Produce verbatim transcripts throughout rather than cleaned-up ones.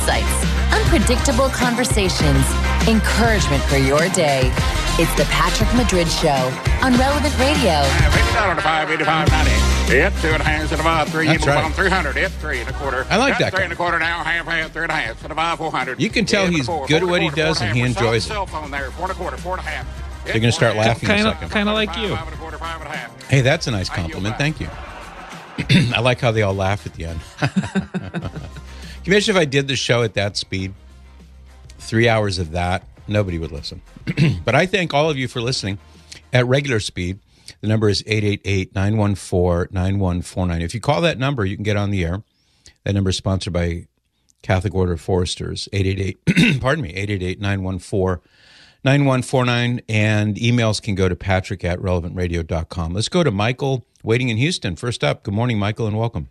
insights, unpredictable conversations, encouragement for your day. It's the Patrick Madrid Show on Relevant Radio. fifty dollars to five eighty-five ninety. It's two and a half to the five, three, That's right. three hundred. It's three and a quarter. I like Got that Three guy. and a quarter now, half, half, three and a half to the five, four hundred. You can tell It's he's four, good four at what he and a quarter, does four and he and a half. enjoys it. Cell phone there, four and a quarter, four and a half. You're going to start laughing in a Kinda- second. kinda like you. Five and a quarter, five and a half. Hey, that's a nice compliment. Thank you. I like how they all laugh at the end. Can you imagine if I did the show at that speed? Three hours of that, nobody would listen. But I thank all of you for listening at regular speed. The number is eight eight eight, nine one four, nine one four nine. If you call that number, you can get on the air. That number is sponsored by Catholic Order of Foresters, eight eight eight, pardon me, eight eight eight, nine one four, nine one four nine. And emails can go to patrick at relevant radio dot com. Let's go to Michael, waiting in Houston. First up, good morning, Michael, and welcome.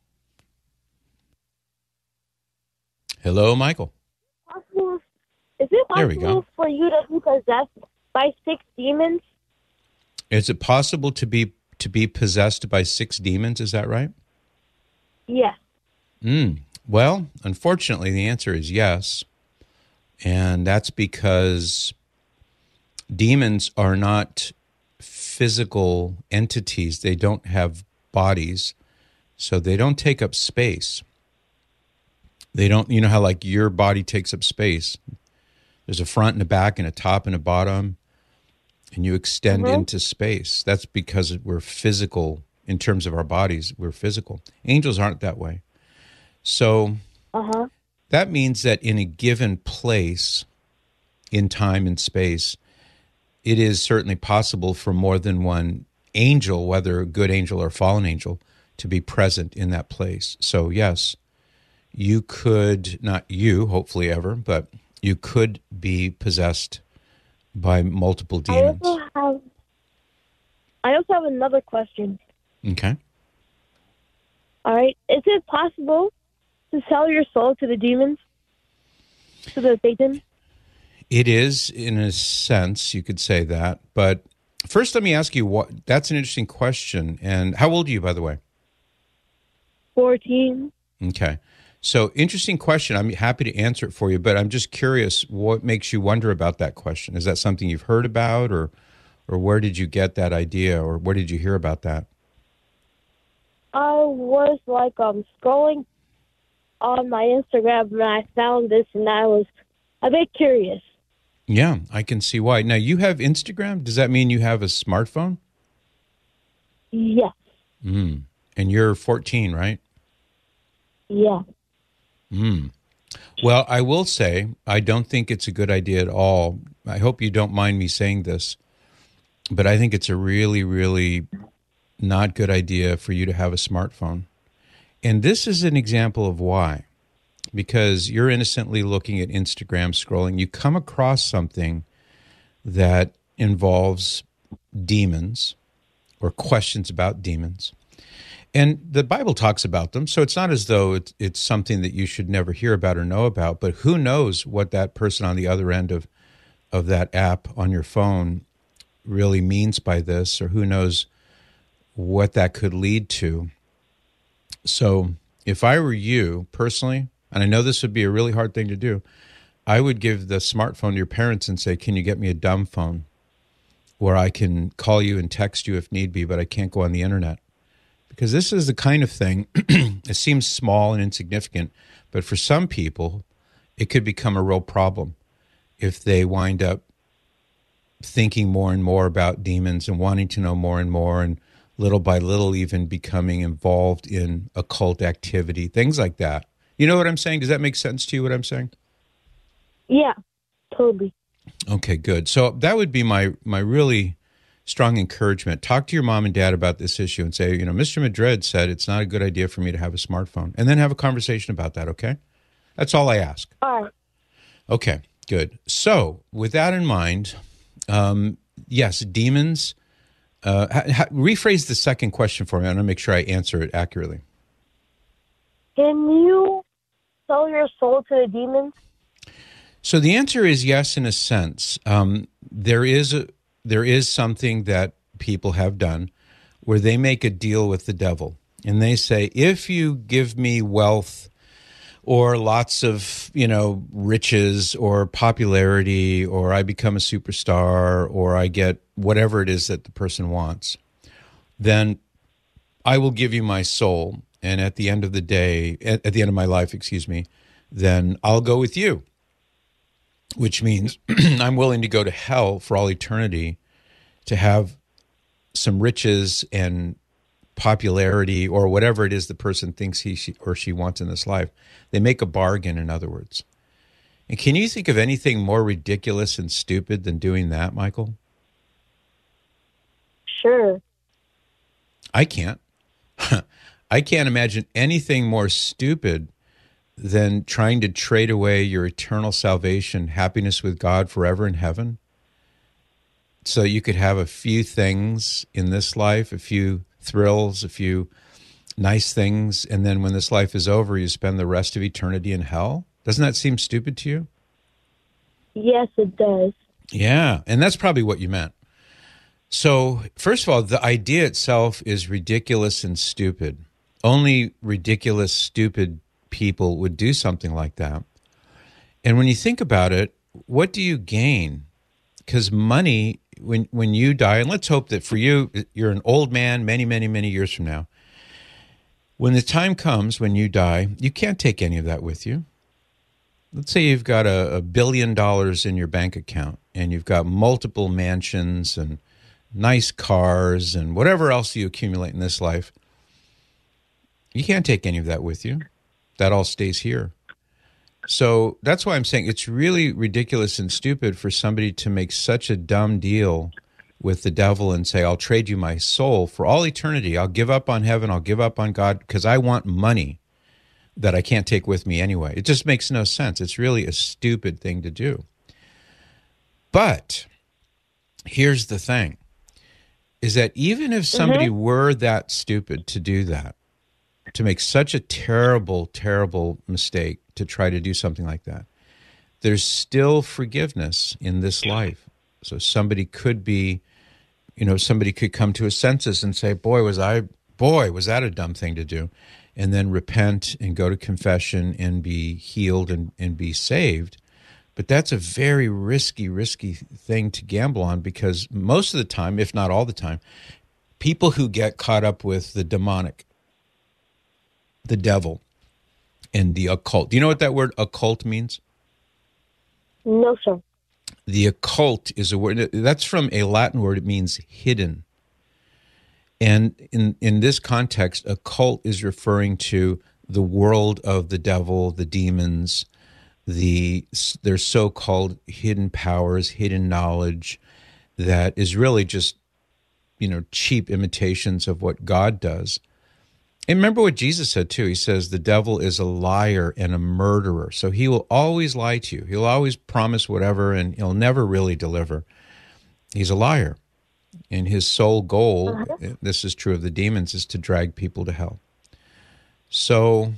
Hello, Michael. Possible, is it There we go. possible for you to be possessed by six demons? Is it possible to be to be possessed by six demons? Is that right? Yes. Mm. Well, unfortunately, the answer is yes. And that's because demons are not physical entities. They don't have bodies, so they don't take up space. They don't, you know how like your body takes up space. There's a front and a back and a top and a bottom, and you extend Mhm. into space. That's because we're physical in terms of our bodies. We're physical. Angels aren't that way. So Uh-huh. that means that in a given place, in time and space, it is certainly possible for more than one angel, whether a good angel or fallen angel, to be present in that place. So yes, you could, not you, hopefully ever, but you could be possessed by multiple I demons. also have I also have another question. Okay. All right. Is it possible to sell your soul to the demons? To the Satan? It is, in a sense, you could say that. But first, let me ask you, what? That's an interesting question. And how old are you, by the way? Fourteen. Okay. So, interesting question. I'm happy to answer it for you, but I'm just curious, what makes you wonder about that question? Is that something you've heard about, or or where did you get that idea, or where did you hear about that? I was like um scrolling on my Instagram and I found this and I was a bit curious. Yeah, I can see why. Now, you have Instagram? Does that mean you have a smartphone? Yes. Mm. And you're fourteen, right? Yeah. Mm. Well, I will say, I don't think it's a good idea at all. I hope you don't mind me saying this, but I think it's a really, really not good idea for you to have a smartphone. And this is an example of why. Because you're innocently looking at Instagram, scrolling, you come across something that involves demons or questions about demons. And the Bible talks about them, so it's not as though it's, it's something that you should never hear about or know about, but who knows what that person on the other end of, of that app on your phone really means by this, or who knows what that could lead to. So if I were you personally, and I know this would be a really hard thing to do, I would give the smartphone to your parents and say, can you get me a dumb phone where I can call you and text you if need be, but I can't go on the internet? Because this is the kind of thing, it seems small and insignificant, but for some people, it could become a real problem if they wind up thinking more and more about demons and wanting to know more and more, and little by little even becoming involved in occult activity, things like that. You know what I'm saying? Does that make sense to you, what I'm saying? Yeah, totally. Okay, good. So that would be my my really strong encouragement. Talk to your mom and dad about this issue and say, you know, Mister Madrid said it's not a good idea for me to have a smartphone. And then have a conversation about that, okay? That's all I ask. All right. Okay, good. So with that in mind, um, yes, demons. Uh, ha- ha- rephrase the second question for me. I want to make sure I answer it accurately. Can you sell your soul to the demons? So the answer is yes, in a sense. Um, there is a, there is something that people have done where they make a deal with the devil. And they say, if you give me wealth or lots of, you know, riches or popularity, or I become a superstar, or I get whatever it is that the person wants, then I will give you my soul. And at the end of the day, at, at the end of my life, excuse me, then I'll go with you, which means I'm willing to go to hell for all eternity to have some riches and popularity or whatever it is the person thinks he she, or she wants in this life. They make a bargain, in other words. And can you think of anything more ridiculous and stupid than doing that, Michael? Sure. I can't. I can't imagine anything more stupid than trying to trade away your eternal salvation, happiness with God forever in heaven, so you could have a few things in this life, a few thrills, a few nice things, and then when this life is over, you spend the rest of eternity in hell? Doesn't that seem stupid to you? Yes, it does. Yeah, and that's probably what you meant. So, first of all, the idea itself is ridiculous and stupid. Only ridiculous, stupid people would do something like that. And when you think about it, what do you gain? Because money, when when you die, and let's hope that for you, you're an old man many, many, many years from now. When the time comes when you die, you can't take any of that with you. Let's say you've got a, a billion dollars in your bank account, and you've got multiple mansions and nice cars and whatever else you accumulate in this life. You can't take any of that with you. That all stays here. So that's why I'm saying it's really ridiculous and stupid for somebody to make such a dumb deal with the devil and say, I'll trade you my soul for all eternity. I'll give up on heaven. I'll give up on God because I want money that I can't take with me anyway. It just makes no sense. It's really a stupid thing to do. But here's the thing, is that even if somebody mm-hmm. were that stupid to do that, to make such a terrible, terrible mistake to try to do something like that, there's still forgiveness in this life. So somebody could be, you know, somebody could come to a senses and say, boy, was I, boy, was that a dumb thing to do, and then repent and go to confession and be healed and, and be saved. But that's a very risky, risky thing to gamble on, because most of the time, if not all the time, people who get caught up with the demonic, the devil, and the occult. Do you know what that word occult means? No, sir. The occult is a word, that's from a Latin word, it means hidden. And in, in this context, occult is referring to the world of the devil, the demons, the their so-called hidden powers, hidden knowledge that is really just, you know, cheap imitations of what God does. And remember what Jesus said, too. He says the devil is a liar and a murderer. So he will always lie to you. He'll always promise whatever, and he'll never really deliver. He's a liar. And his sole goal, uh-huh. this is true of the demons, is to drag people to hell. So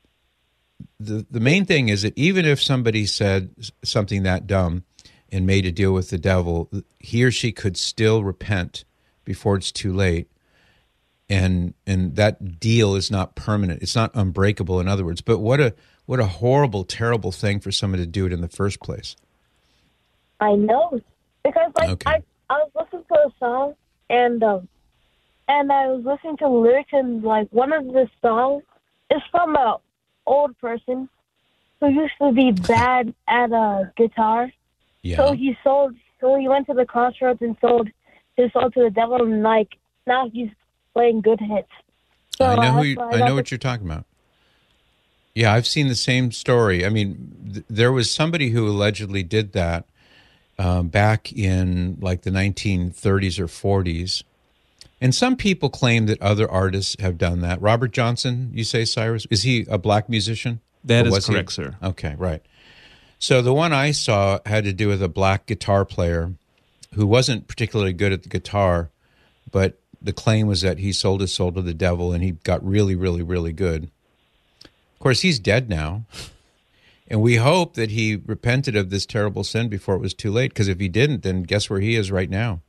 the the main thing is that even if somebody said something that dumb and made a deal with the devil, he or she could still repent before it's too late. And and that deal is not permanent. It's not unbreakable, in other words. But what a what a horrible, terrible thing for someone to do it in the first place. I know. Because like okay. I, I was listening to a song, and um, and I was listening to the lyrics, and like one of the songs is from an old person who used to be bad at a guitar. Yeah. So he sold so he went to the crossroads and sold his soul to the devil, and like now he's playing good hits. So I know who you, I know what you're talking about. Yeah, I've seen the same story. I mean, th- there was somebody who allegedly did that um, back in like the nineteen thirties or forties. And some people claim that other artists have done that. Robert Johnson, you say, Cyrus? Is he a black musician? That is correct, he? sir. Okay, right. So the one I saw had to do with a black guitar player who wasn't particularly good at the guitar, but the claim was that he sold his soul to the devil and he got really, really, really good. Of course, he's dead now. And we hope that he repented of this terrible sin before it was too late, because if he didn't, then guess where he is right now?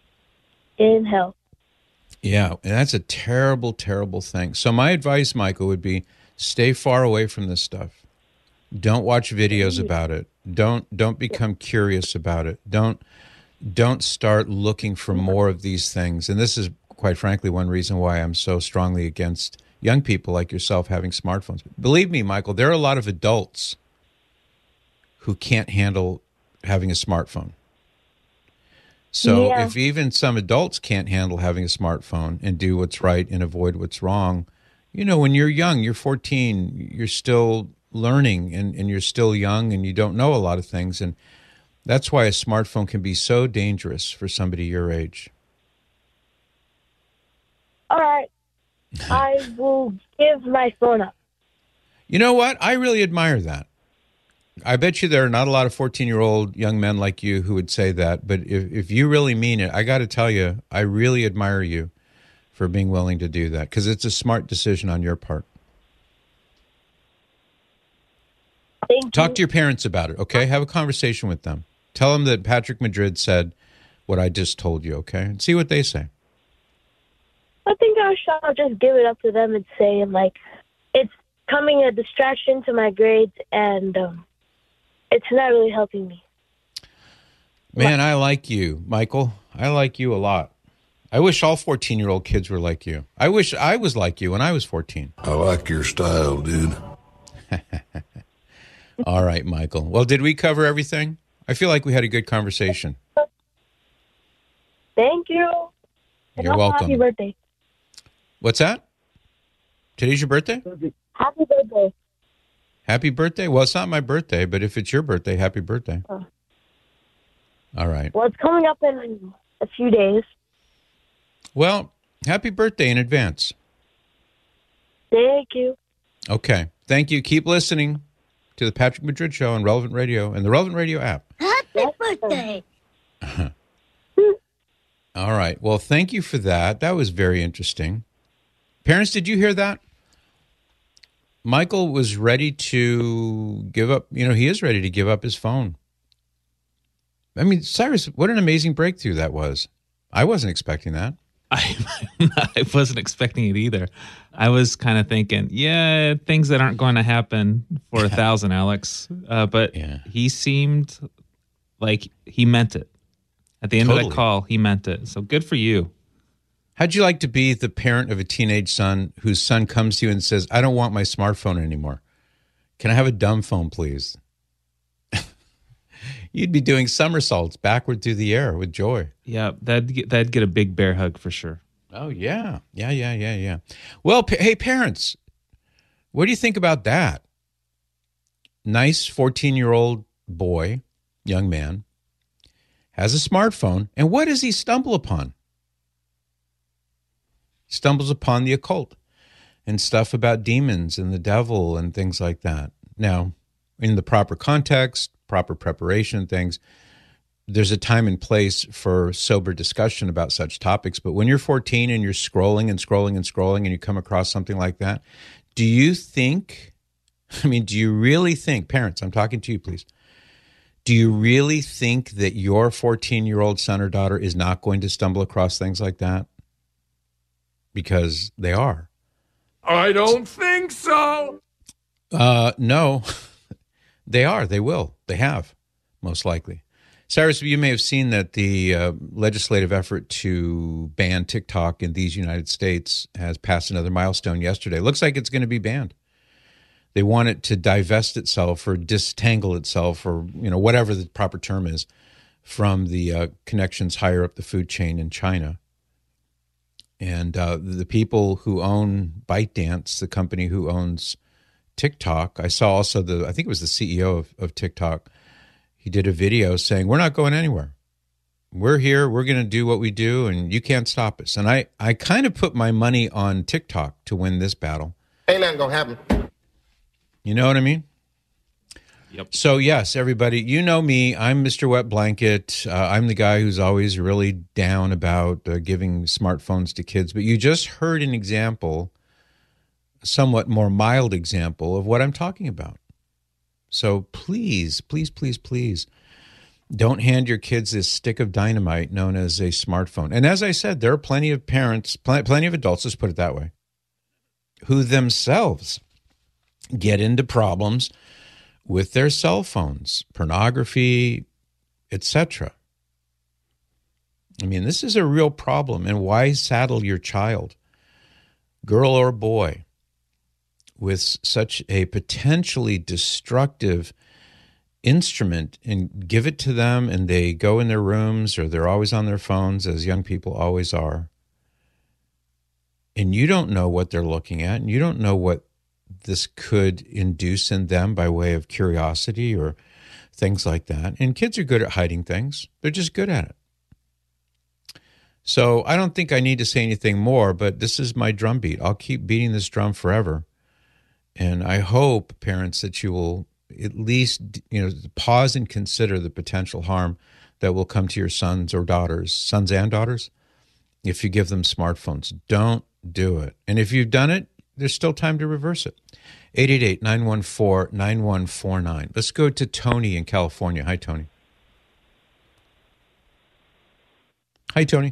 In hell. Yeah, and that's a terrible, terrible thing. So my advice, Michael, would be stay far away from this stuff. Don't watch videos about it. Don't don't become curious about it. Don't don't start looking for more of these things. And this is, quite frankly, one reason why I'm so strongly against young people like yourself having smartphones. Believe me, Michael, there are a lot of adults who can't handle having a smartphone. So yeah. If even some adults can't handle having a smartphone and do what's right and avoid what's wrong, you know, when you're young, you're fourteen, you're still learning and, and you're still young and you don't know a lot of things. And that's why a smartphone can be so dangerous for somebody your age. All right. I will give my phone up. You know what? I really admire that. I bet you there are not a lot of fourteen-year-old young men like you who would say that. But if, if you really mean it, I got to tell you, I really admire you for being willing to do that because it's a smart decision on your part. Thank Talk you. to your parents about it, okay? Have a conversation with them. Tell them that Patrick Madrid said what I just told you, okay? And see what they say. I think I shall just give it up to them and say, like, it's coming a distraction to my grades, and um, it's not really helping me. Man, I like you, Michael. I like you a lot. I wish all fourteen-year-old kids were like you. I wish I was like you when I was fourteen. I like your style, dude. All right, Michael. Well, did we cover everything? I feel like we had a good conversation. Thank you. And You're welcome. Happy birthday. What's that? Today's your birthday? Happy birthday. Happy birthday? Well, it's not my birthday, but if it's your birthday, happy birthday. Oh. All right. Well, it's coming up in a few days. Well, happy birthday in advance. Thank you. Okay. Thank you. Keep listening to the Patrick Madrid Show on Relevant Radio and the Relevant Radio app. Happy birthday. All right. Well, thank you for that. That was very interesting. Parents, did you hear that? Michael was ready to give up. You know, he is ready to give up his phone. I mean, Cyrus, what an amazing breakthrough that was. I wasn't expecting that. I, I wasn't expecting it either. I was kind of thinking, yeah, things that aren't going to happen for a thousand, Alex. Uh, but yeah. He seemed like he meant it. At the end totally. of that call, he meant it. So good for you. How'd you like to be the parent of a teenage son whose son comes to you and says, I don't want my smartphone anymore. Can I have a dumb phone, please? You'd be doing somersaults backward through the air with joy. Yeah, that'd get, that'd get a big bear hug for sure. Oh, yeah. Yeah, yeah, yeah, yeah. Well, pa- hey, parents, what do you think about that? Nice fourteen-year-old boy, young man, has a smartphone, and what does he stumble upon? Stumbles upon the occult and stuff about demons and the devil and things like that. Now, in the proper context, proper preparation and things, there's a time and place for sober discussion about such topics. But when you're fourteen and you're scrolling and scrolling and scrolling and you come across something like that, do you think, I mean, do you really think, parents, I'm talking to you, please, do you really think that your fourteen-year-old son or daughter is not going to stumble across things like that? Because they are. I don't think so. Uh, no, they are. They will. They have, most likely. Cyrus, you may have seen that the uh, legislative effort to ban TikTok in these United States has passed another milestone yesterday. It looks like it's going to be banned. They want it to divest itself or disentangle itself or, you know, whatever the proper term is from the uh, connections higher up the food chain in China. And uh, the people who own ByteDance, the company who owns TikTok, I saw also the, I think it was the C E O of, of TikTok, he did a video saying, we're not going anywhere. We're here, we're going to do what we do, and you can't stop us. And I, I kind of put my money on TikTok to win this battle. Ain't nothing going to happen. You know what I mean? Yep. So, yes, everybody, you know me. I'm Mister Wet Blanket. Uh, I'm the guy who's always really down about uh, giving smartphones to kids. But you just heard an example, a somewhat more mild example of what I'm talking about. So please, please, please, please, don't hand your kids this stick of dynamite known as a smartphone. And as I said, there are plenty of parents, pl- plenty of adults, let's put it that way, who themselves get into problems with their cell phones, pornography, et cetera. I mean, this is a real problem. And why saddle your child, girl or boy, with such a potentially destructive instrument and give it to them and they go in their rooms or they're always on their phones, as young people always are. And you don't know what they're looking at, and you don't know what this could induce in them by way of curiosity or things like that. And kids are good at hiding things. They're just good at it. So I don't think I need to say anything more, but this is my drum beat. I'll keep beating this drum forever. And I hope, parents, that you will at least, you know, pause and consider the potential harm that will come to your sons or daughters, sons and daughters, if you give them smartphones. Don't do it. And if you've done it, there's still time to reverse it. eight eight eight, nine one four, nine one four nine. Let's go to Tony in California. Hi, Tony. Hi, Tony.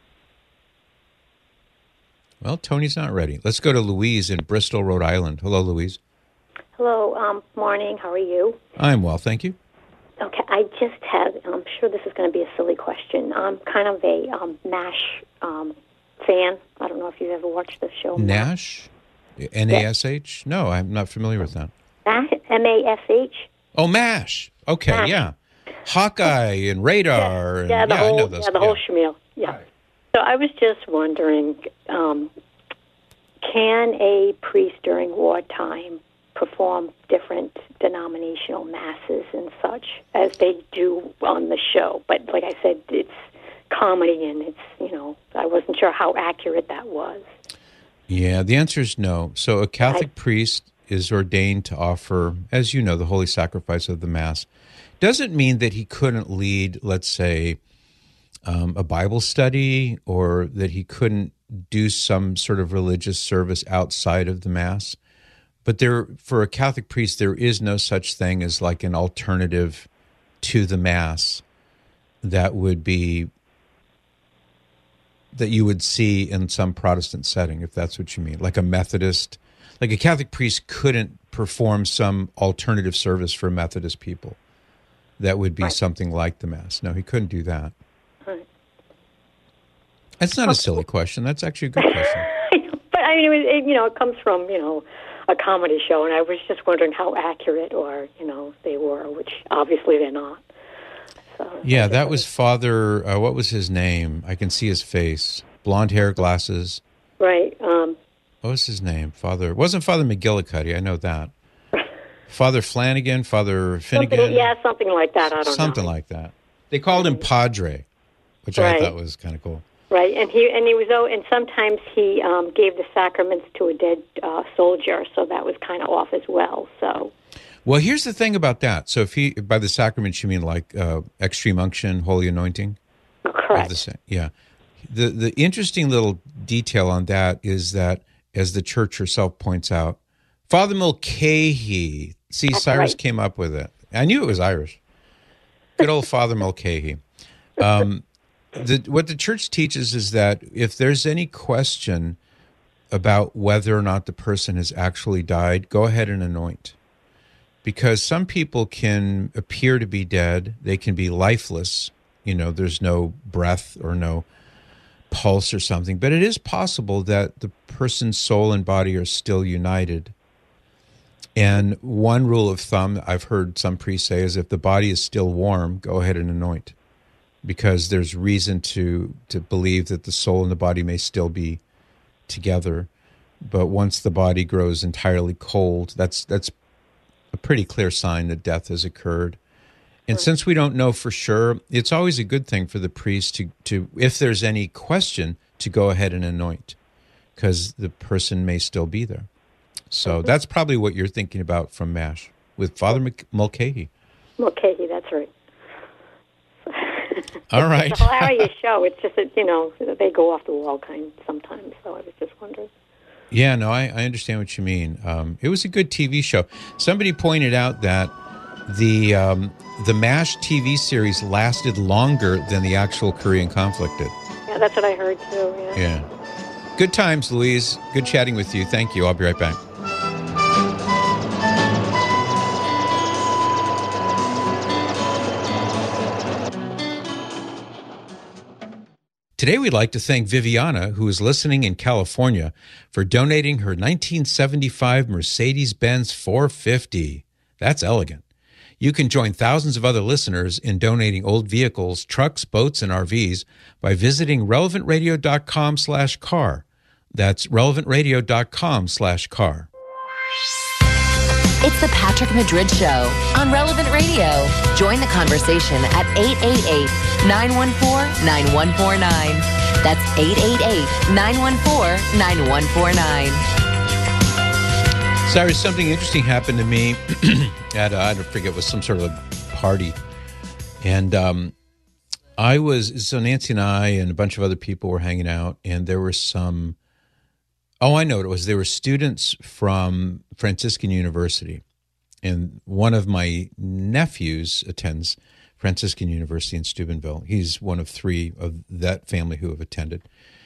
Well, Tony's not ready. Let's go to Louise in Bristol, Rhode Island. Hello, Louise. Hello. Um, morning. How are you? I'm well, thank you. Okay. I just had, I'm sure this is going to be a silly question. I'm kind of a um, MASH um, fan. I don't know if you've ever watched this show. Nash? N A S H? Yeah. No, I'm not familiar with that. M A S H? Oh, MASH. Okay, MASH. Yeah. Hawkeye and Radar. Yeah, and, yeah the yeah, whole, I know those. yeah, the yeah. whole schmeal. Yeah. Right. So I was just wondering, um, can a priest during wartime perform different denominational masses and such as they do on the show? But like I said, it's comedy and it's, you know, I wasn't sure how accurate that was. Yeah, the answer is no. So a Catholic I, priest is ordained to offer, as you know, the holy sacrifice of the Mass. Doesn't mean that he couldn't lead, let's say, um, a Bible study, or that he couldn't do some sort of religious service outside of the Mass. But there, for a Catholic priest, there is no such thing as like an alternative to the Mass that would be, that you would see in some Protestant setting, if that's what you mean, like a Methodist. Like a Catholic priest couldn't perform some alternative service for Methodist people that would be right. something like the Mass. No, he couldn't do that. Right. That's not okay. a silly question. That's actually a good question. But I mean, it, was, it, you know, it comes from, you know, a comedy show, and I was just wondering how accurate or, you know, they were, which obviously they're not. So, yeah, that was Father, uh, what was his name? I can see his face. Blonde hair, glasses. Right. Um, what was his name? Father, it wasn't Father McGillicuddy, I know that. Father Flanagan, Father Finnegan. Something, yeah, something like that, I don't something know. Something like that. They called him Padre, which right. I thought was kind of cool. Right, and he and he was oh, and sometimes he um, gave the sacraments to a dead uh, soldier, so that was kind of off as well. So, well, here's the thing about that. So, if he by the sacraments you mean like uh, extreme unction, holy anointing, correct? The, yeah. The the interesting little detail on that is that, as the Church herself points out, Father Mulcahy. See, That's Cyrus right. came up with it. I knew it was Irish. Good old Father Mulcahy. Um, The, what the Church teaches is that if there's any question about whether or not the person has actually died, go ahead and anoint. Because some people can appear to be dead. They can be lifeless. You know, there's no breath or no pulse or something. But it is possible that the person's soul and body are still united. And one rule of thumb I've heard some priests say is if the body is still warm, go ahead and anoint. Because there's reason to to believe that the soul and the body may still be together, but once the body grows entirely cold, that's that's a pretty clear sign that death has occurred. And right. since we don't know for sure, it's always a good thing for the priest to, to if there's any question, to go ahead and anoint, because the person may still be there. So mm-hmm. that's probably what you're thinking about from MASH with Father Mulcahy. Mulcahy, that's right. All right. It's a hilarious show. It's just that, you know, they go off the wall kind sometimes, so I was just wondering. Yeah, no, I, I understand what you mean. Um, it was a good T V show. Somebody pointed out that the um, the MASH T V series lasted longer than the actual Korean conflict did. Yeah, that's what I heard, too. Yeah. Yeah. Good times, Louise. Good chatting with you. Thank you. I'll be right back. Today, we'd like to thank Viviana, who is listening in California, for donating her nineteen seventy-five Mercedes-Benz four fifty. That's elegant. You can join thousands of other listeners in donating old vehicles, trucks, boats, and R Vs by visiting relevantradio.com slash car. That's relevantradio.com slash car. It's the Patrick Madrid Show on Relevant Radio. Join the conversation at eight eight eight, nine one four, nine one four nine. That's eight eight eight, nine one four, nine one four nine. Cyrus, something interesting happened to me at, uh, I don't forget, it was some sort of a party. And um, I was, so Nancy and I and a bunch of other people were hanging out, and there were some, oh, I know what it was. There were students from Franciscan University. And one of my nephews attends Franciscan University in Steubenville. He's one of three of that family who have attended.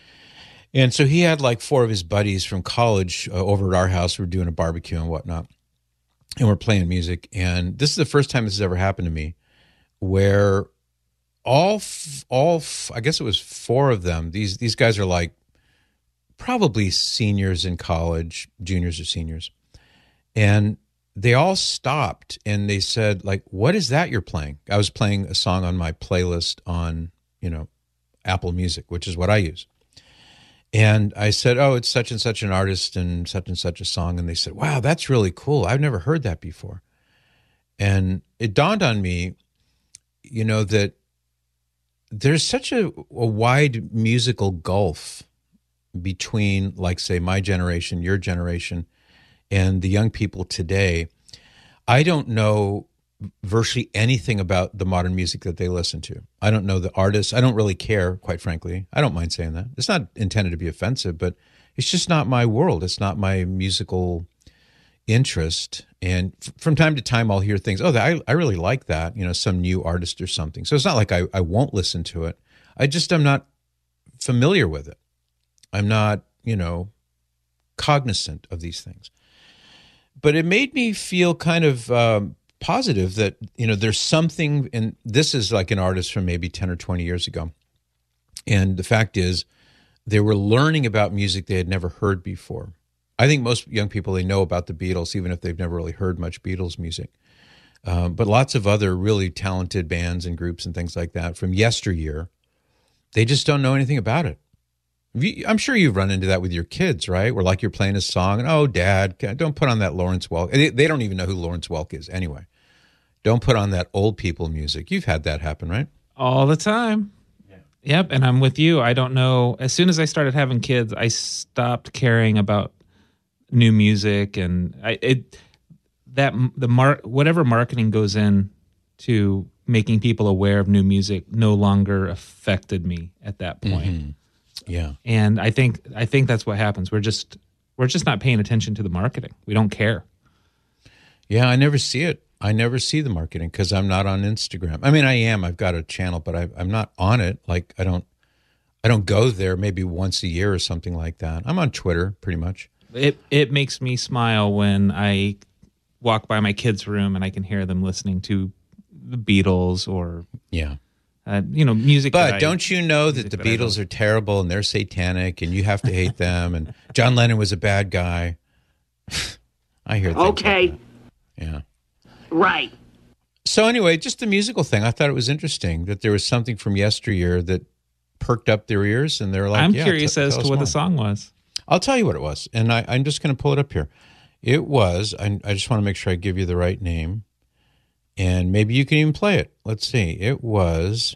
And so he had like four of his buddies from college uh, over at our house. We were doing a barbecue and whatnot. And we're playing music. And this is the first time this has ever happened to me, where all, f- all f- I guess it was four of them. These these guys are like probably seniors in college, juniors or seniors. And they all stopped and they said, like, what is that you're playing? I was playing a song on my playlist on, you know, Apple Music, which is what I use. And I said, oh, it's such and such an artist and such and such a song. And they said, wow, that's really cool. I've never heard that before. And it dawned on me, you know, that there's such a, a wide musical gulf between, like, say, my generation, your generation, and the young people today. I don't know virtually anything about the modern music that they listen to. I don't know the artists. I don't really care, quite frankly. I don't mind saying that. It's not intended to be offensive, but it's just not my world. It's not my musical interest. And f- from time to time, I'll hear things, oh, I, I really like that, you know, some new artist or something. So it's not like I, I won't listen to it. I just am not familiar with it. I'm not, you know, cognizant of these things. But it made me feel kind of um, positive that, you know, there's something, and this is like an artist from maybe ten or twenty years ago. And the fact is, they were learning about music they had never heard before. I think most young people, they know about the Beatles, even if they've never really heard much Beatles music. Um, but lots of other really talented bands and groups and things like that from yesteryear, they just don't know anything about it. I'm sure you've run into that with your kids, right? Where like you're playing a song and, oh, Dad, don't put on that Lawrence Welk. They, they don't even know who Lawrence Welk is anyway. Don't put on that old people music. You've had that happen, right? All the time. Yeah. Yep, and I'm with you. I don't know. As soon as I started having kids, I stopped caring about new music, and I it that the mar- whatever marketing goes in to making people aware of new music no longer affected me at that point. Mm-hmm. Yeah. And I think I think that's what happens. We're just we're just not paying attention to the marketing. We don't care. Yeah, I never see it. I never see the marketing because I'm not on Instagram. I mean, I am. I've got a channel, but I, I'm not on it. Like I don't I don't go there maybe once a year or something like that. I'm on Twitter pretty much. It it makes me smile when I walk by my kids' room and I can hear them listening to the Beatles or yeah. Uh, you know, music. But I, don't you know that the that Beatles are terrible and they're satanic and you have to hate them and John Lennon was a bad guy? I hear things okay. like that. Yeah. Right. So anyway, just the musical thing. I thought it was interesting that there was something from yesteryear that perked up their ears and they were like, I'm yeah, curious t- as to what more. the song was. I'll tell you what it was. And I, I'm just going to pull it up here. It was, I, I just want to make sure I give you the right name. And maybe you can even play it. Let's see. It was,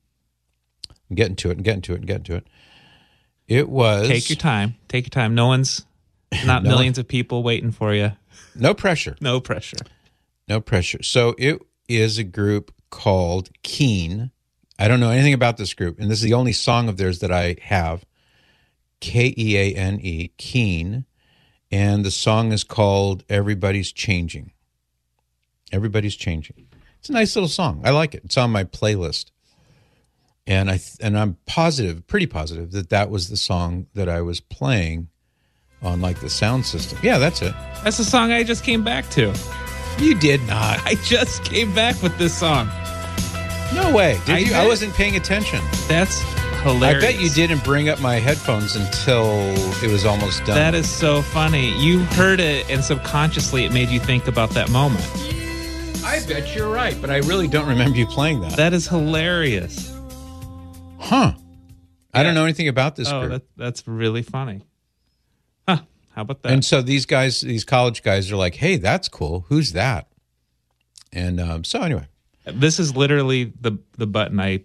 I'm getting to it and getting to it and getting to it. It was. Take your time. Take your time. No one's, not no, millions of people waiting for you. No pressure. No pressure. No pressure. So it is a group called Keane. I don't know anything about this group. And this is the only song of theirs that I have. K E A N E, Keane. And the song is called Everybody's Changing. Everybody's Changing. It's a nice little song. I like it. It's on my playlist. And, I th- and I'm positive, pretty positive, that that was the song that I was playing on, like, the sound system. Yeah, that's it. That's the song I just came back to. You did not. I just came back with this song. No way. Did I you? did. I wasn't paying attention. That's hilarious. I bet you didn't bring up my headphones until it was almost done. That is so funny. You heard it, and subconsciously it made you think about that moment. I bet you're right, but I really don't remember you playing that. That is hilarious. Huh. I don't know anything about this Oh, group. that, that's really funny. Huh. How about that? And so these guys, these college guys are like, hey, that's cool. Who's that? And um, so anyway. This is literally the, the button I...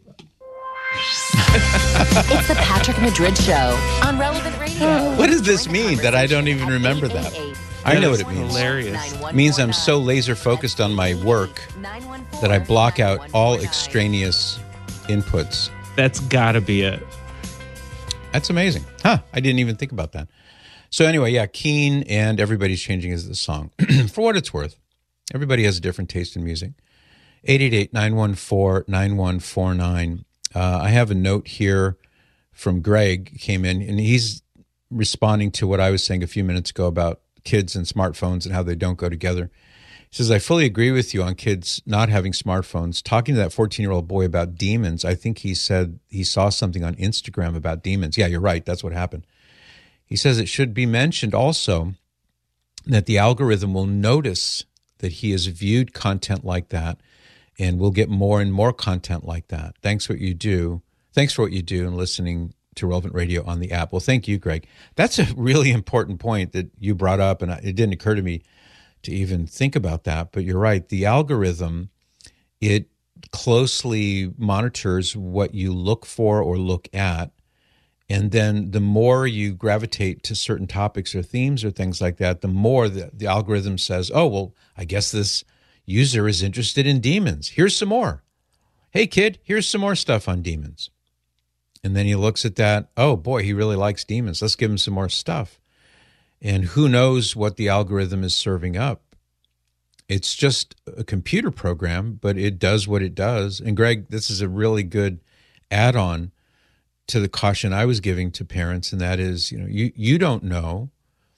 It's the Patrick Madrid Show on Relevant Radio. What does this mean that I don't even remember that? I know what it means. Hilarious. It means I'm so laser focused on my work that I block out all extraneous inputs. That's gotta be it. That's amazing. Huh. I didn't even think about that. So anyway, yeah, Keen and Everybody's Changing is the song. For what it's worth, everybody has a different taste in music. eight eight eight, nine one four, nine one four nine. Uh, I have a note here from Greg, came in, and he's responding to what I was saying a few minutes ago about kids and smartphones and how they don't go together. He says, I fully agree with you on kids not having smartphones. Talking to that fourteen-year-old boy about demons, I think he said he saw something on Instagram about demons. Yeah, you're right. That's what happened. He says it should be mentioned also that the algorithm will notice that he has viewed content like that, and we'll get more and more content like that. Thanks for what you do. Thanks for what you do and listening to Relevant Radio on the app. Well, thank you, Greg. That's a really important point that you brought up, and it didn't occur to me to even think about that. But you're right. The algorithm, it closely monitors what you look for or look at. And then the more you gravitate to certain topics or themes or things like that, the more the, the algorithm says, oh, well, I guess this user is interested in demons. Here's some more. Hey, kid, here's some more stuff on demons. And then he looks at that. Oh, boy, he really likes demons. Let's give him some more stuff. And who knows what the algorithm is serving up. It's just a computer program, but it does what it does. And, Greg, this is a really good add-on to the caution I was giving to parents, and that is, you know, you, you don't know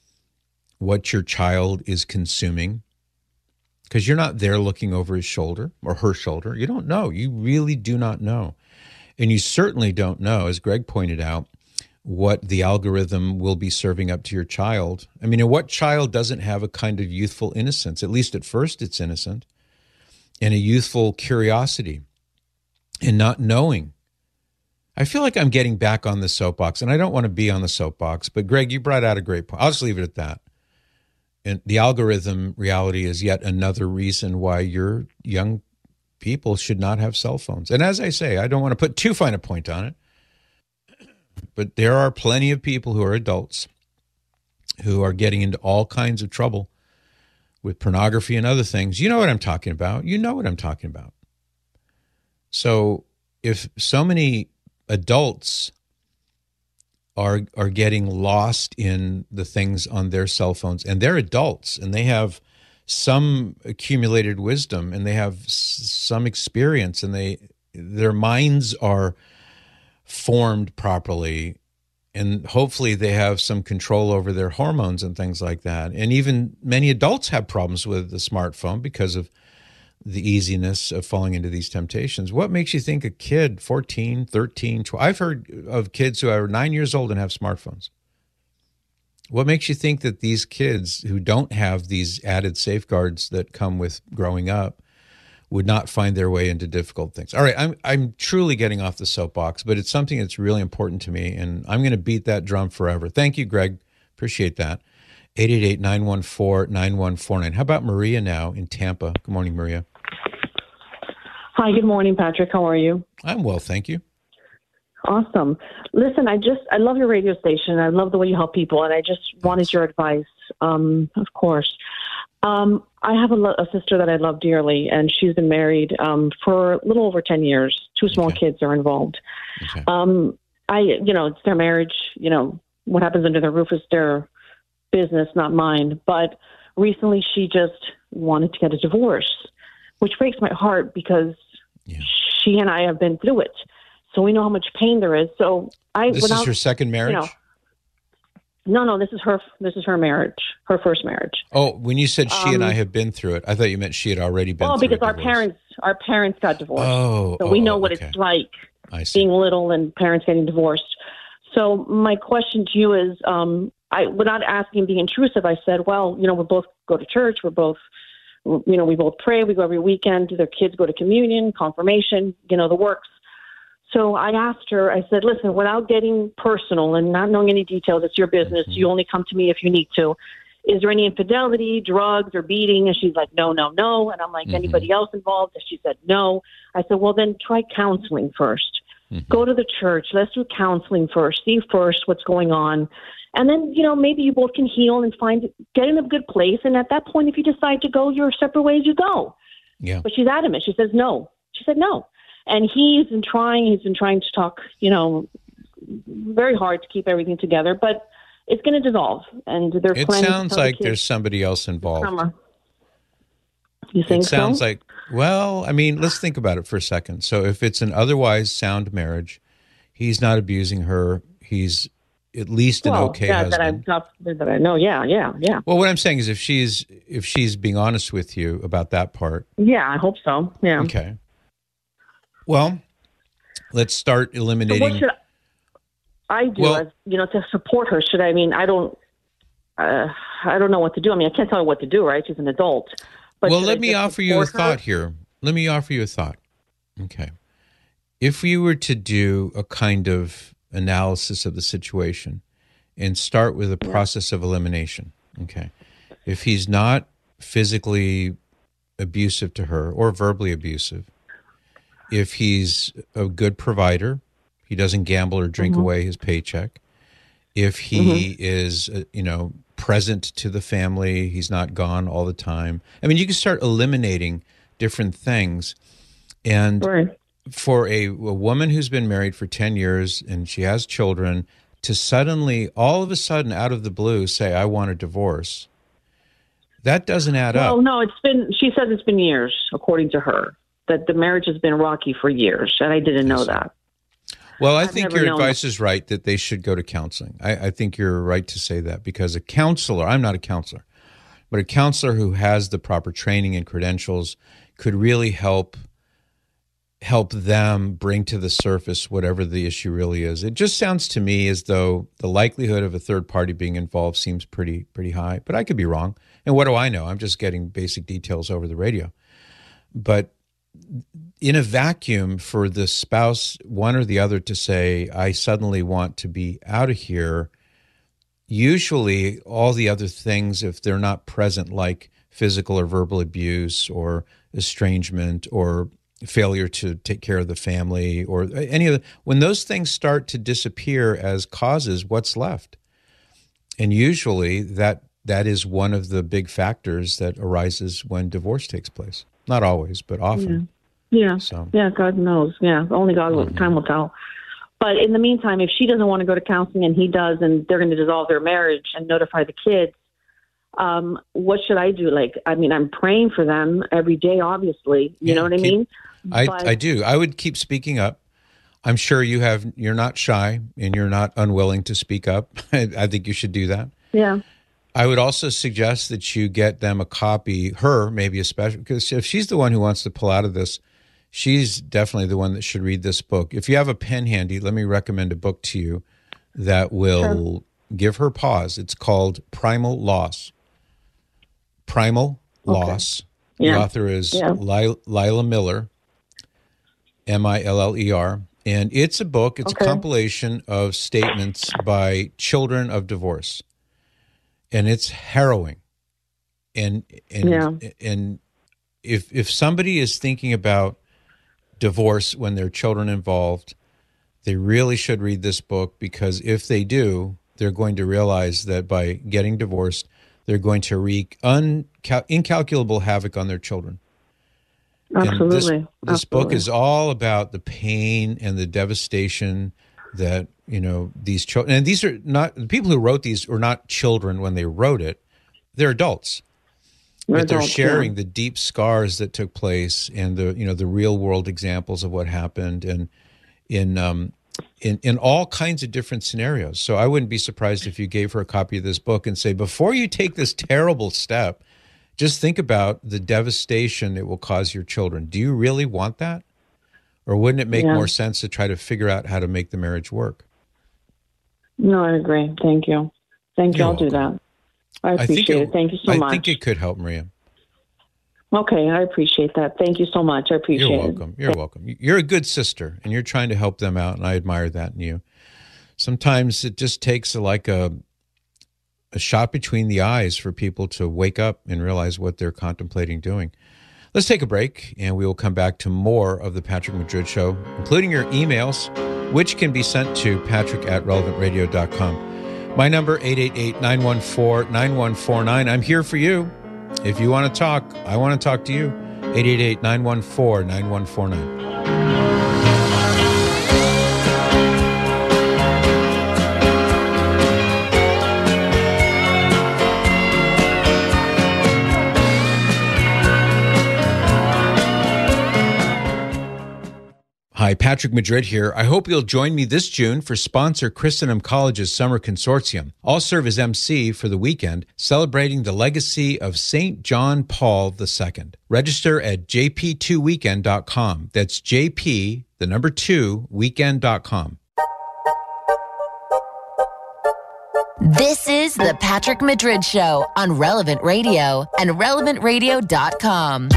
what your child is consuming because you're not there looking over his shoulder or her shoulder. You don't know. You really do not know. And you certainly don't know, as Greg pointed out, what the algorithm will be serving up to your child. I mean, and what child doesn't have a kind of youthful innocence? At least at first it's innocent, and a youthful curiosity and not knowing. I feel like I'm getting back on the soapbox, and I don't want to be on the soapbox, but Greg, you brought out a great point. I'll just leave it at that. And the algorithm reality is yet another reason why your young people should not have cell phones. And as I say, I don't want to put too fine a point on it, but there are plenty of people who are adults who are getting into all kinds of trouble with pornography and other things. You know what I'm talking about. You know what I'm talking about. So if so many adults are are getting lost in the things on their cell phones, and they're adults, and they have some accumulated wisdom, and they have s- some experience, and they their minds are formed properly, and hopefully they have some control over their hormones and things like that. And even many adults have problems with the smartphone because of the easiness of falling into these temptations. What makes you think a kid, fourteen, thirteen, twelve, I've heard of kids who are nine years old and have smartphones. What makes you think that these kids who don't have these added safeguards that come with growing up would not find their way into difficult things? All right, I'm I'm truly getting off the soapbox, but it's something that's really important to me, and I'm going to beat that drum forever. Thank you, Greg. Appreciate that. eight eight eight, nine one four, nine one four nine. How about Maria now in Tampa? Good morning, Maria. Hi, good morning, Patrick. How are you? I'm well, thank you. Awesome. Listen, I just, I love your radio station. I love the way you help people, and I just wanted your advice, um, of course. Um, I have a, lo- a sister that I love dearly, and she's been married um, for a little over ten years. Two small okay. kids are involved. Okay. Um, I, you know, it's their marriage. You know, what happens under their roof is their business, not mine. But recently she just wanted to get a divorce, which breaks my heart because yeah. she and I have been through it. So we know how much pain there is. So I This without, is her second marriage? You know, no, no, this is her this is her marriage, her first marriage. Oh, when you said she um, and I have been through it, I thought you meant she had already been well, through it. Well, because our parents our parents got divorced. Oh, so oh, we know what okay. it's like being little and parents getting divorced. So my question to you is, um, I, without asking, being intrusive, I said, well, you know, we both go to church. We're both, you know, we both pray. We go every weekend. Their kids go to communion, confirmation, you know, the works. So I asked her, I said, listen, without getting personal and not knowing any details, it's your business. Mm-hmm. You only come to me if you need to. Is there any infidelity, drugs, or beating? And she's like, no, no, no. And I'm like, mm-hmm. anybody else involved? And she said, no. I said, well, then try counseling first. Mm-hmm. Go to the church. Let's do counseling first. See first what's going on. And then, you know, maybe you both can heal and find, get in a good place. And at that point, if you decide to go your separate ways, you go. Yeah. But she's adamant. She says, no. She said, no. And he's been trying, he's been trying to talk, you know, very hard to keep everything together, but it's going to dissolve. And they're It planning sounds to like the there's somebody else involved. Summer. You think it sounds so? like, well, I mean, let's think about it for a second. So if it's an otherwise sound marriage, he's not abusing her. He's at least an well, okay yeah, husband. That I, that I know. Yeah, yeah, yeah. Well, what I'm saying is if she's if she's being honest with you about that part. Yeah, I hope so. Yeah. Okay. Well, let's start eliminating. So what should I do, well, as, you know, to support her? Should I, I mean, I don't, uh, I don't know what to do. I mean, I can't tell her what to do, right? She's an adult. But well, let I me offer you a thought here. Let me offer you a thought. Okay. If you were to do a kind of analysis of the situation and start with a process of elimination, okay, if he's not physically abusive to her or verbally abusive, if he's a good provider, he doesn't gamble or drink mm-hmm. away his paycheck, if he mm-hmm. is, uh, you know, present to the family, he's not gone all the time. I mean, you can start eliminating different things. And right. for a, a woman who's been married for ten years and she has children to suddenly, all of a sudden, out of the blue, say, I want a divorce, that doesn't add well, up. Well, no, it's been, she says it's been years, according to her, that the marriage has been rocky for years. And I didn't know that. Well, I I've think never your advice that. is right that they should go to counseling. I, I think you're right to say that because a counselor, I'm not a counselor, but a counselor who has the proper training and credentials could really help help them bring to the surface whatever the issue really is. It just sounds to me as though the likelihood of a third party being involved seems pretty pretty high, but I could be wrong. And what do I know? I'm just getting basic details over the radio. But in a vacuum, for the spouse, one or the other, to say, I suddenly want to be out of here, usually all the other things, if they're not present, like physical or verbal abuse or estrangement or failure to take care of the family or any of the, when those things start to disappear as causes, what's left? And usually that that is one of the big factors that arises when divorce takes place. Not always, but often. Yeah, yeah, so. yeah God knows. Yeah, only God will, mm-hmm. time will tell. But in the meantime, if she doesn't want to go to counseling and he does, and they're going to dissolve their marriage and notify the kids, um, what should I do? Like, I mean, I'm praying for them every day, obviously. You yeah, know what keep, I mean? I, but, I do. I would keep speaking up. I'm sure you have. You're not shy and you're not unwilling to speak up. I, I think you should do that. Yeah. I would also suggest that you get them a copy, her maybe especially, because if she's the one who wants to pull out of this, she's definitely the one that should read this book. If you have a pen handy, let me recommend a book to you that will sure. give her pause. It's called Primal Loss. Primal okay. Loss. Yeah. The author is yeah. Lila, Lila Miller, M I L L E R. And it's a book, it's okay. a compilation of statements by children of divorce. And it's harrowing. And and yeah. and if if somebody is thinking about divorce when there are children involved, they really should read this book, because if they do, they're going to realize that by getting divorced, they're going to wreak uncal- incalculable havoc on their children. Absolutely. And this, this Absolutely. book is all about the pain and the devastation that, you know, these children, and these are not, the people who wrote these were not children when they wrote it. They're adults. They're but they're adults, sharing yeah. the deep scars that took place and the, you know, the real world examples of what happened and in, um, in, in all kinds of different scenarios. So I wouldn't be surprised if you gave her a copy of this book and say, before you take this terrible step, just think about the devastation it will cause your children. Do you really want that? Or wouldn't it make Yeah. more sense to try to figure out how to make the marriage work? No, I agree. Thank you. Thank you. You're I'll do that. I I think appreciate it, Thank you so I much. think it could help, Maria. Okay, I appreciate that. Thank you so much. I appreciate You're it. welcome. You're welcome. You're a good sister, and you're trying to help them out, and I admire that in you. Sometimes it just takes a, like a a shot between the eyes for people to wake up and realize what they're contemplating doing. Let's take a break, and we will come back to more of the Patrick Madrid Show, including your emails, which can be sent to patrick at relevant radio dot com. My number, eight eight eight, nine one four, nine one four nine. I'm here for you. If you want to talk, I want to talk to you. eight eight eight, nine one four, nine one four nine. Hi, Patrick Madrid here. I hope you'll join me this June for sponsor Christendom College's Summer Consortium. I'll serve as M C for the weekend, celebrating the legacy of Saint John Paul the Second. Register at j p two weekend dot com. That's J P, the number two, weekend dot com. This is the Patrick Madrid Show on Relevant Radio and relevant radio dot com.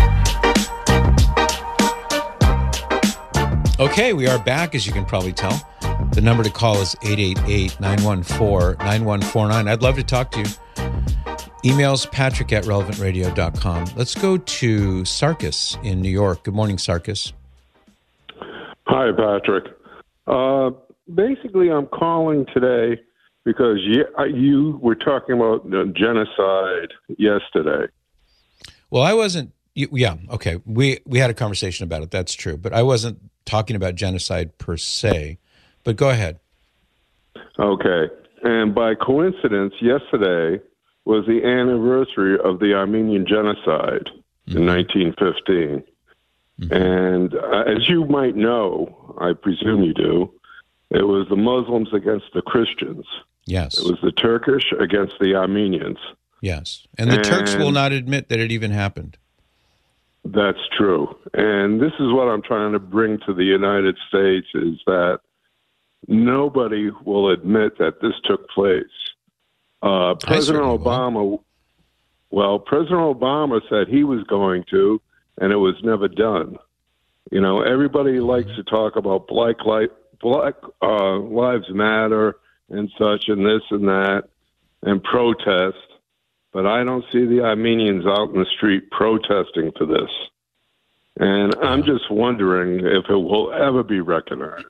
Okay, we are back, as you can probably tell. The number to call is eight eight eight, nine one four, nine one four nine. I'd love to talk to you. Emails patrick at relevant radio dot com. Let's go to Sarkis in New York. Good morning, Sarkis. Hi, Patrick. Uh, basically, I'm calling today because you, you were talking about genocide yesterday. Well, I wasn't. Yeah, okay. We we had a conversation about it. That's true. But I wasn't talking about genocide per se. But go ahead. Okay. And by coincidence, yesterday was the anniversary of the Armenian genocide mm-hmm. in nineteen fifteen. Mm-hmm. And uh, as you might know, I presume you do, it was the Muslims against the Christians. Yes. It was the Turkish against the Armenians. Yes. And the and Turks will not admit that it even happened. That's true. And this is what I'm trying to bring to the United States is that nobody will admit that this took place. Uh, President Obama, will. well, President Obama said he was going to, and it was never done. You know, everybody mm-hmm. likes to talk about Black, life, Black uh, Lives Matter and such and this and that and protest. But I don't see the Armenians out in the street protesting for this. And I'm just wondering if it will ever be recognized.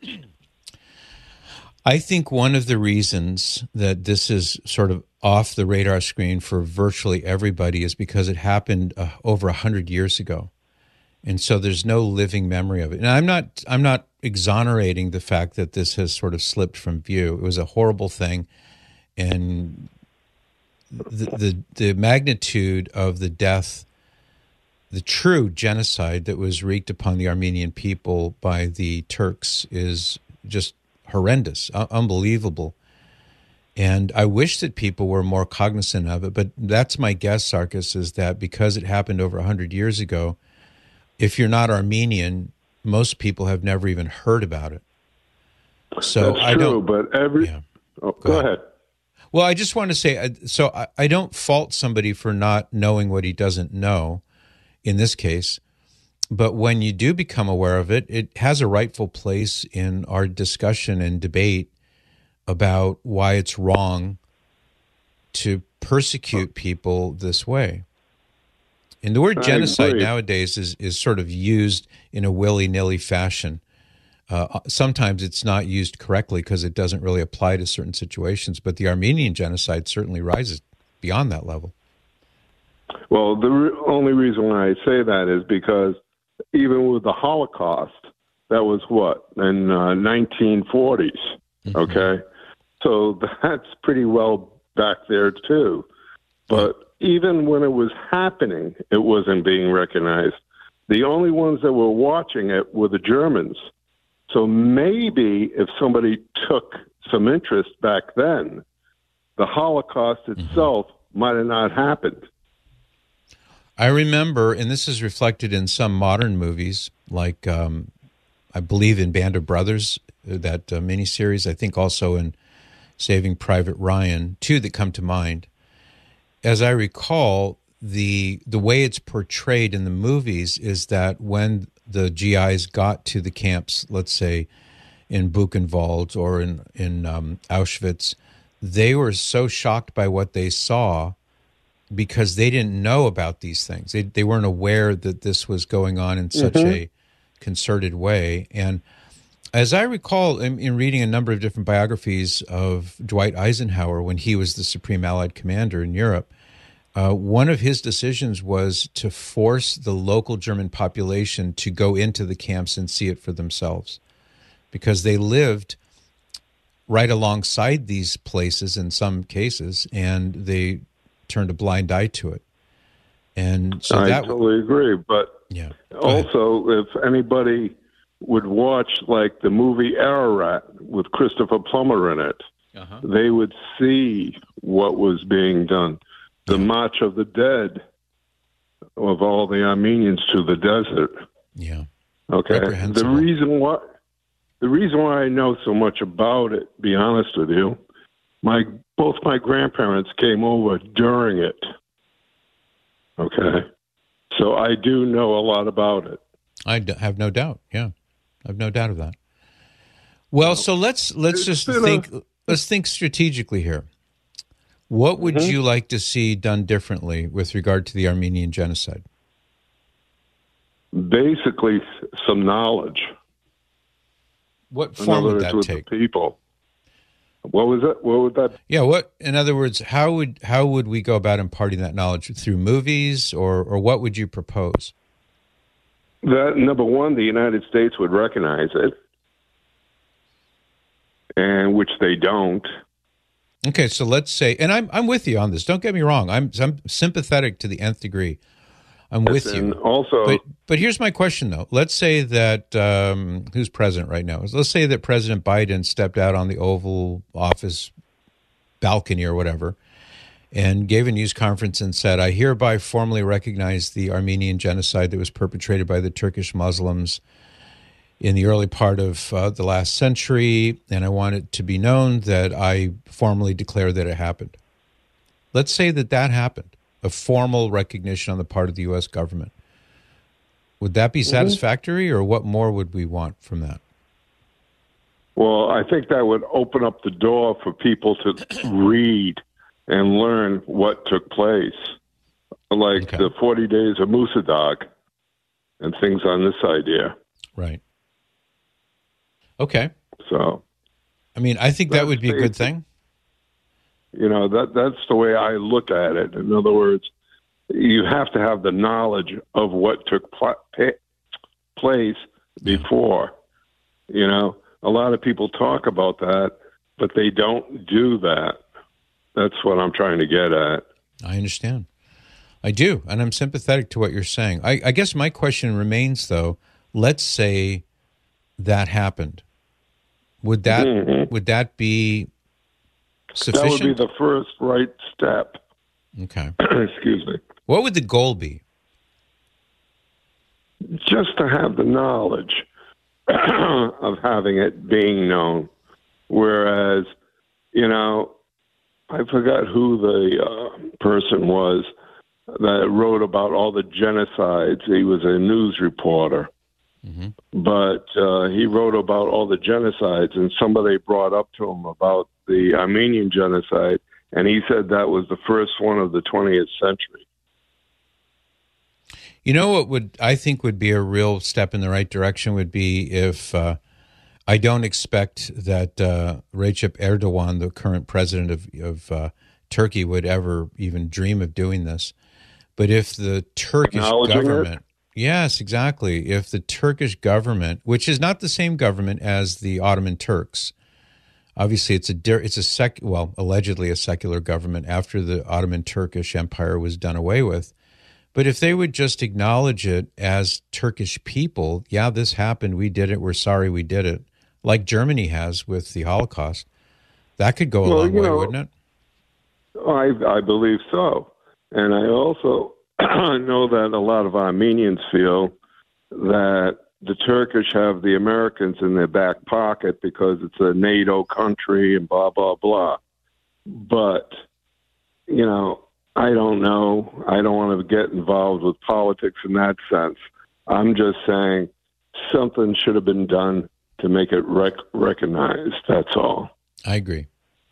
I think one of the reasons that this is sort of off the radar screen for virtually everybody is because it happened uh, over one hundred years ago. And so there's no living memory of it. And I'm not I'm not exonerating the fact that this has sort of slipped from view. It was a horrible thing. And The, the the magnitude of the death, the true genocide that was wreaked upon the Armenian people by the Turks is just horrendous, uh, unbelievable. And I wish that people were more cognizant of it, but that's my guess, Sarkis, is that because it happened over one hundred years ago, if you're not Armenian, most people have never even heard about it. So that's I true, don't, but every... Yeah. Oh, go, go ahead. ahead. Well, I just want to say, so I, I don't fault somebody for not knowing what he doesn't know in this case, but when you do become aware of it, it has a rightful place in our discussion and debate about why it's wrong to persecute people this way. And the word I genocide agree. nowadays is, is sort of used in a willy-nilly fashion. Uh, sometimes it's not used correctly because it doesn't really apply to certain situations, but the Armenian genocide certainly rises beyond that level. Well, the re- only reason why I say that is because even with the Holocaust, that was what, in uh, nineteen forties, mm-hmm. okay? So that's pretty well back there too. But even when it was happening, it wasn't being recognized. The only ones that were watching it were the Germans. So maybe if somebody took some interest back then, the Holocaust itself mm-hmm. might have not happened. I remember, and this is reflected in some modern movies, like um, I believe in Band of Brothers, that uh, miniseries. I think also in Saving Private Ryan, two that come to mind. As I recall, the the way it's portrayed in the movies is that when the G Is got to the camps, let's say in Buchenwald or in, in um, Auschwitz, they were so shocked by what they saw because they didn't know about these things. They they weren't aware that this was going on in such mm-hmm. a concerted way. And as I recall in, in reading a number of different biographies of Dwight Eisenhower when he was the Supreme Allied Commander in Europe, uh, one of his decisions was to force the local German population to go into the camps and see it for themselves, because they lived right alongside these places in some cases, and they turned a blind eye to it. And so I that totally agree. But yeah. also, if anybody would watch like the movie Ararat with Christopher Plummer in it, uh-huh. they would see what was being done. The yeah. March of the Dead of all the Armenians to the desert. Yeah. Okay. The reason why the reason why I know so much about it, be honest with you, my both my grandparents came over during it. Okay. So I do know a lot about it. I d- have no doubt. Yeah. I have no doubt of that. Well, so let's let's just think a... let's think strategically here. What would mm-hmm. you like to see done differently with regard to the Armenian genocide? Basically, some knowledge. What form would that with take? The people. What was it? What would that? Yeah. What? In other words, how would how would we go about imparting that knowledge through movies, or or what would you propose? That number one, the United States would recognize it, and which they don't. Okay, so let's say, and I'm I'm with you on this. Don't get me wrong. I'm I'm sympathetic to the nth degree. I'm with and you. Also, but but here's my question though. Let's say that um, who's president right now? Let's say that President Biden stepped out on the Oval Office balcony or whatever, and gave a news conference and said, "I hereby formally recognize the Armenian genocide that was perpetrated by the Turkish Muslims in the early part of uh, the last century, and I want it to be known that I formally declare that it happened." Let's say that that happened, a formal recognition on the part of the U S government. Would that be satisfactory, or what more would we want from that? Well, I think that would open up the door for people to read and learn what took place, like okay. the forty days of Musadag and things on this idea. Right. Okay. So, I mean, I think that would be a good thing. You know, that that's the way I look at it. In other words, you have to have the knowledge of what took pl- place before. Yeah. You know, a lot of people talk about that, but they don't do that. That's what I'm trying to get at. I understand. I do, and I'm sympathetic to what you're saying. I, I guess my question remains, though, let's say that happened. Would that mm-hmm. would that be sufficient? That would be the first right step. Okay. Excuse me. What would the goal be? Just to have the knowledge of having it being known. Whereas, you know, I forgot who the uh, person was that wrote about all the genocides. He was a news reporter. Mm-hmm. But uh, he wrote about all the genocides, and somebody brought up to him about the Armenian genocide, and he said that was the first one of the twentieth century. You know what would I think would be a real step in the right direction would be if uh, I don't expect that uh, Recep Erdogan, the current president of, of uh, Turkey, would ever even dream of doing this. But if the Turkish government... It? Yes, exactly. If the Turkish government, which is not the same government as the Ottoman Turks, obviously it's a it's a sec well allegedly a secular government after the Ottoman Turkish Empire was done away with, but if they would just acknowledge it as Turkish people, yeah, this happened, we did it, we're sorry we did it, like Germany has with the Holocaust, that could go a well, long way, know, wouldn't it? I I believe so, and I also. I know that a lot of Armenians feel that the Turkish have the Americans in their back pocket because it's a NATO country and blah, blah, blah. But, you know, I don't know. I don't want to get involved with politics in that sense. I'm just saying something should have been done to make it rec- recognized. That's all. I agree.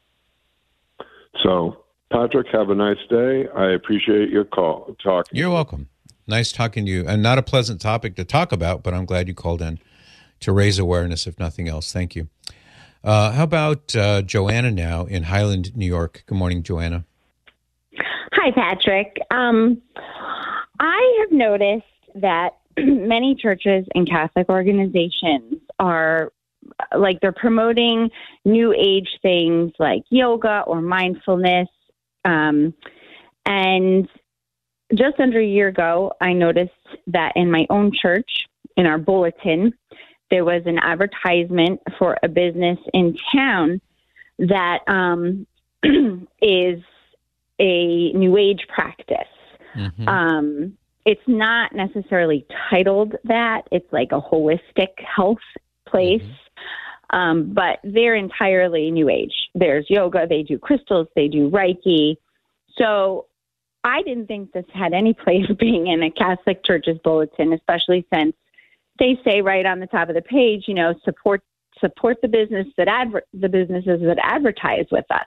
So, Patrick, have a nice day. I appreciate your call. Talking. You're welcome. Nice talking to you. And not a pleasant topic to talk about, but I'm glad you called in to raise awareness, if nothing else. Thank you. Uh, how about uh, Joanna now in Highland, New York? Good morning, Joanna. Hi, Patrick. Um, I have noticed that many churches and Catholic organizations are like they're promoting new age things like yoga or mindfulness. Um, and just under a year ago, I noticed that in my own church, in our bulletin, there was an advertisement for a business in town that um, is a new age practice. Mm-hmm. Um, it's not necessarily titled that. It's like a holistic health place. Mm-hmm. Um, but they're entirely new age. There's yoga, they do crystals, they do Reiki. So I didn't think this had any place being in a Catholic church's bulletin, especially since they say right on the top of the page, you know, support support the business that adver- the businesses that advertise with us.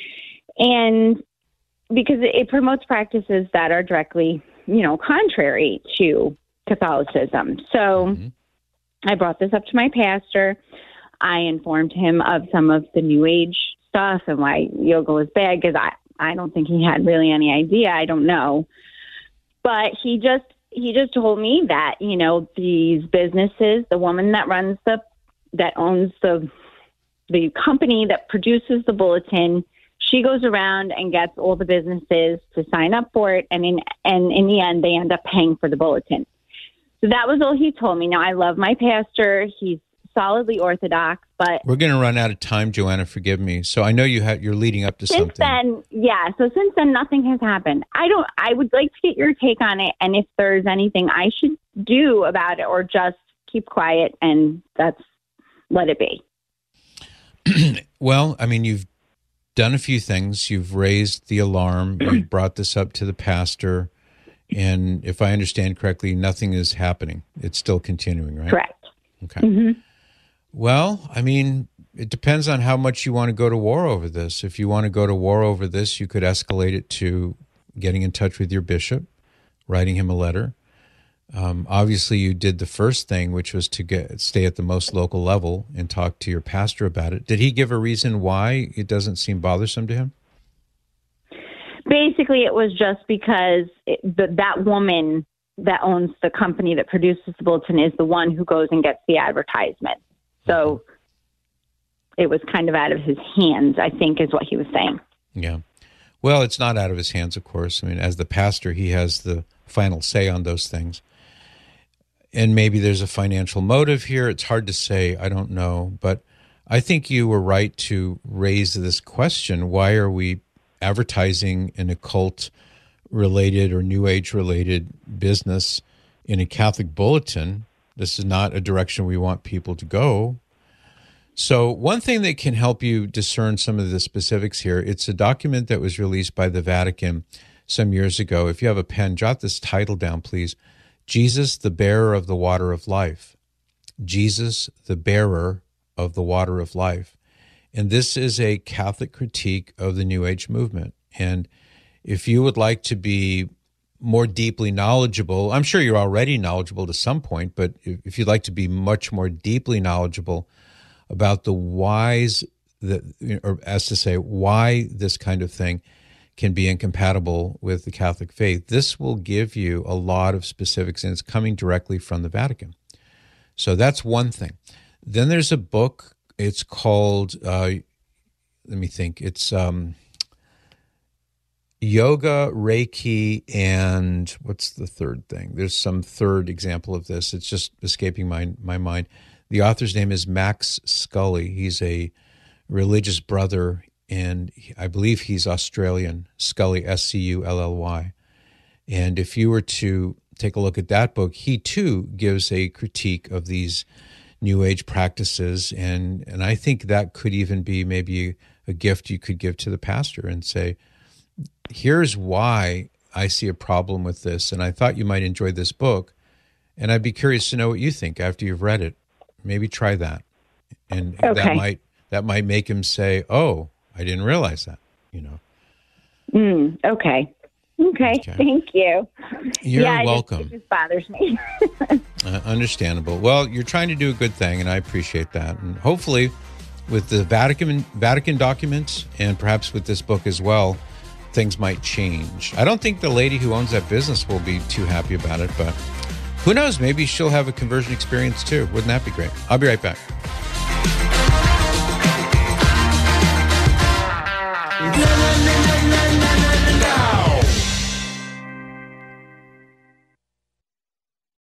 And because it promotes practices that are directly, you know, contrary to Catholicism. So mm-hmm. I brought this up to my pastor. I informed him of some of the new age stuff and why yoga was bad, because I, I don't think he had really any idea. I don't know. But he just he just told me that, you know, these businesses, the woman that runs the that owns the the company that produces the bulletin, she goes around and gets all the businesses to sign up for it, and in and in the end they end up paying for the bulletin. So that was all he told me. Now, I love my pastor. He's solidly Orthodox, but we're going to run out of time, Joanna. Forgive me. So I know you had you're leading up to since something. Then, yeah. So since then, nothing has happened. I don't. I would like to get your take on it, and if there's anything I should do about it, or just keep quiet and that's let it be. Well, I mean, you've done a few things. You've raised the alarm. You've brought this up to the pastor, and if I understand correctly, nothing is happening. It's still continuing, right? Correct. Okay. Mm-hmm. Well, I mean, it depends on how much you want to go to war over this. If you want to go to war over this, you could escalate it to getting in touch with your bishop, writing him a letter. Um, obviously, you did the first thing, which was to get stay at the most local level and talk to your pastor about it. Did he give a reason why it doesn't seem bothersome to him? Basically, it was just because it, the, that woman that owns the company that produces the bulletin is the one who goes and gets the advertisement. So it was kind of out of his hands, I think, is what he was saying. Yeah. Well, it's not out of his hands, of course. I mean, as the pastor, he has the final say on those things. And maybe there's a financial motive here. It's hard to say. I don't know. But I think you were right to raise this question. Why are we advertising an occult-related or New Age-related business in a Catholic bulletin? This is not a direction we want people to go. So one thing that can help you discern some of the specifics here, it's a document that was released by the Vatican some years ago. If you have a pen, jot this title down, please. Jesus, the Bearer of the Water of Life. Jesus, the Bearer of the Water of Life. And this is a Catholic critique of the New Age movement. And if you would like to be more deeply knowledgeable, I'm sure you're already knowledgeable to some point, but if you'd like to be much more deeply knowledgeable about the whys, that, or as to say, why this kind of thing can be incompatible with the Catholic faith, this will give you a lot of specifics, and it's coming directly from the Vatican. So that's one thing. Then there's a book. It's called, uh, let me think, it's um, Yoga, Reiki, and what's the third thing? There's some third example of this. It's just escaping my my mind. The author's name is Max Scully. He's a religious brother, and I believe he's Australian. Scully, S C U L L Y. And if you were to take a look at that book. He too gives a critique of these New Age practices, and and I think that could even be maybe a gift you could give to the pastor and say, here's why I see a problem with this, and I thought you might enjoy this book, and I'd be curious to know what you think after you've read it. Maybe try that, and okay. that might that might make him say, "Oh, I didn't realize that." You know. Mm, okay. okay. Okay. Thank you. You're yeah, welcome. It just, it just bothers me. uh, understandable. Well, you're trying to do a good thing, and I appreciate that. And hopefully, with the Vatican Vatican documents, and perhaps with this book as well, things might change. I don't think the lady who owns that business will be too happy about it, but who knows? Maybe she'll have a conversion experience too. Wouldn't that be great? I'll be right back.